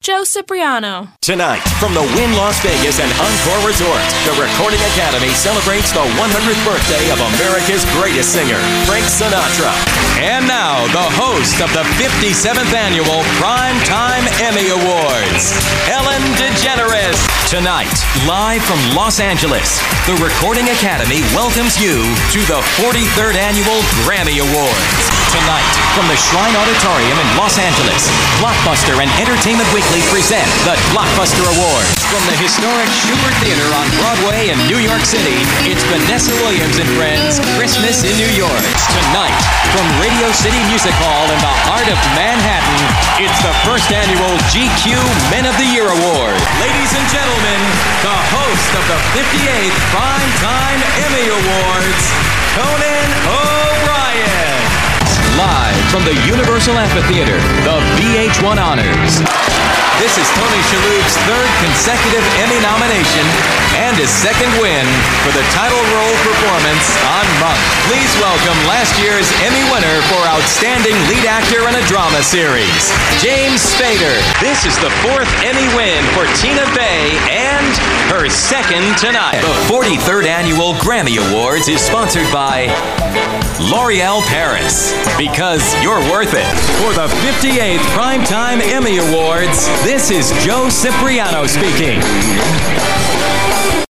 Joe Cipriano. Tonight, from the Wynn Las Vegas and Encore Resort, the Recording Academy celebrates the 100th birthday of America's greatest singer, Frank Sinatra. And now, the host of the 57th Annual Primetime Emmy Awards, Ellen DeGeneres. Tonight, live from Los Angeles, the Recording Academy welcomes you to the 43rd Annual Grammy Awards. Tonight, from the Shrine Auditorium in Los Angeles, Blockbuster and Entertainment Weekly present the Blockbuster Awards. From the historic Shubert Theater on Broadway in New York City, it's Vanessa Williams and Friends, Christmas in New York. Tonight, from Radio City Music Hall in the heart of Manhattan, it's the first annual GQ Men of the Year Award. Ladies and gentlemen, the host of the 58th Primetime Emmy Awards, Conan O'Brien. Live from the Universal Amphitheater, the VH1 Honors. This is Tony Shalhoub's third consecutive Emmy nomination and his second win for the title role performance on Monk. Please welcome last year's Emmy winner for Outstanding Lead Actor in a Drama Series, James Spader. This is the fourth Emmy win for Tina Fey and her second tonight. The 43rd Annual Grammy Awards is sponsored by L'Oreal Paris, because you're worth it. For the 58th Primetime Emmy Awards, this is Joe Cipriano speaking.